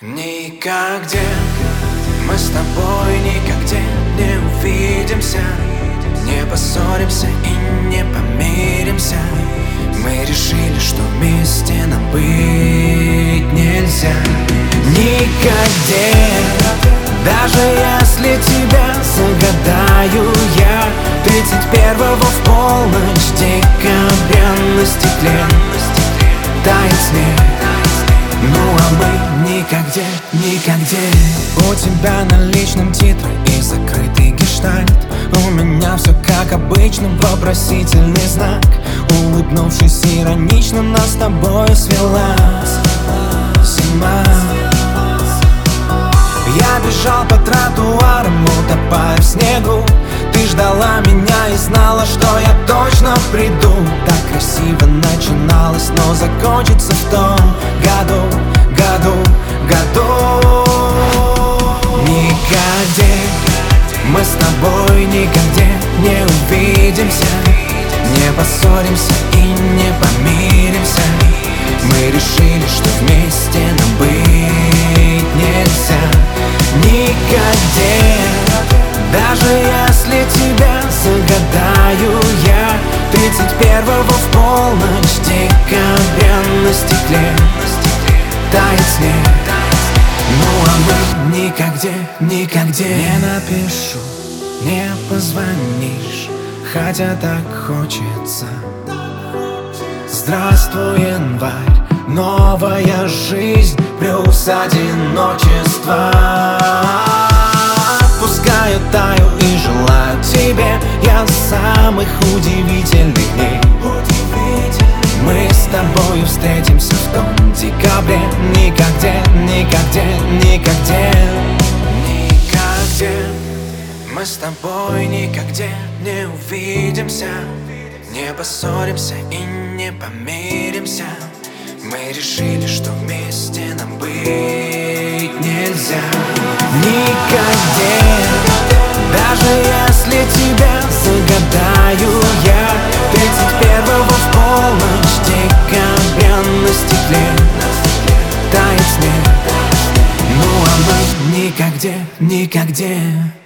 Никогде мы с тобой никогде не увидимся, не поссоримся и не помиримся. Мы решили, что вместе нам быть нельзя. Никогде, даже если тебя загадаю я 31-го в полночь декабря на стекле тает снег. Ну а мы никогде, никогде. У тебя на личном титре и закрытый гештальт. У меня все как обычно, вопросительный знак. Улыбнувшись иронично, нас с тобой свела зима. Я бежал по тротуарам, утопая в снегу. Ты ждала меня и знала, что я точно приду. Так красиво начиналось, но закончится в том году. Никогде мы с тобой никогде не увидимся, не поссоримся и не помиримся. Мы решили, что вместе нам быть нельзя. Никогде, даже если тебя загадаю я 31-го в полночь декабря на стекле тает снег. Ну а мы никогде, никогде не напишу, не позвонишь, хотя так хочется. Здравствуй, январь, новая жизнь плюс одиночество. Пускай я таю и желаю тебе я самых удивительных дней. Мы с тобою встретимся в том декабре. Никогде, никогде, никогде. Никогде мы с тобой никогде не увидимся, не поссоримся и не помиримся. Мы решили, что вместе нам быть нельзя. Никогде, даже если тебя загадаю я 31-го в полночь декабря на стекле тает снег. Ну а мы никогде, никогде.